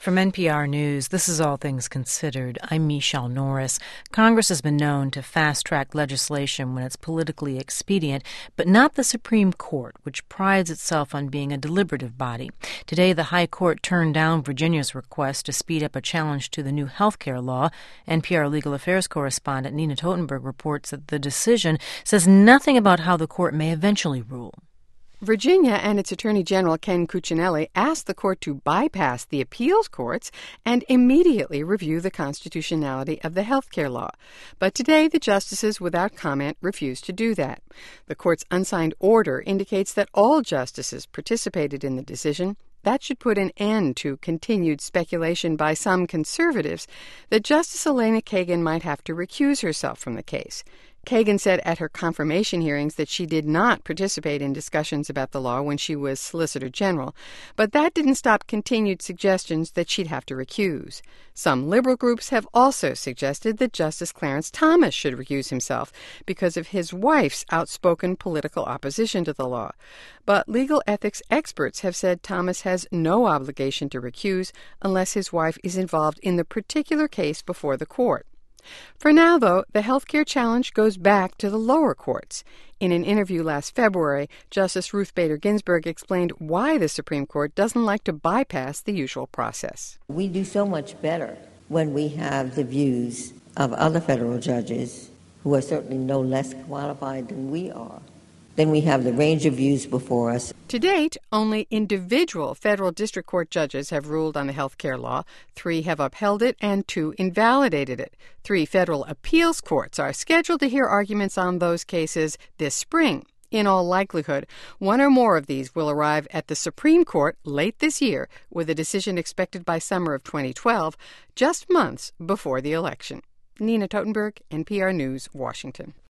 From NPR News, this is All Things Considered. I'm Michelle Norris. Congress has been known to fast-track legislation when it's politically expedient, but not the Supreme Court, which prides itself on being a deliberative body. Today, the High Court turned down Virginia's request to speed up a challenge to the new health care law. NPR legal affairs correspondent Nina Totenberg reports that the decision says nothing about how the court may eventually rule. Virginia and its Attorney General Ken Cuccinelli asked the court to bypass the appeals courts and immediately review the constitutionality of the health care law. But today, the justices, without comment, refused to do that. The court's unsigned order indicates that all justices participated in the decision. That should put an end to continued speculation by some conservatives that Justice Elena Kagan might have to recuse herself from the case. Kagan said at her confirmation hearings that she did not participate in discussions about the law when she was Solicitor General, but that didn't stop continued suggestions that she'd have to recuse. Some liberal groups have also suggested that Justice Clarence Thomas should recuse himself because of his wife's outspoken political opposition to the law. But legal ethics experts have said Thomas has no obligation to recuse unless his wife is involved in the particular case before the court. For now, though, the healthcare challenge goes back to the lower courts. In an interview last February, Justice Ruth Bader Ginsburg explained why the Supreme Court doesn't like to bypass the usual process. We do so much better when we have the views of other federal judges who are certainly no less qualified than we are. Then we have the range of views before us. To date, only individual federal district court judges have ruled on the health care law. 3 have upheld it and 2 invalidated it. 3 federal appeals courts are scheduled to hear arguments on those cases this spring. In all likelihood, 1 or more of these will arrive at the Supreme Court late this year, with a decision expected by summer of 2012, just months before the election. Nina Totenberg, NPR News, Washington.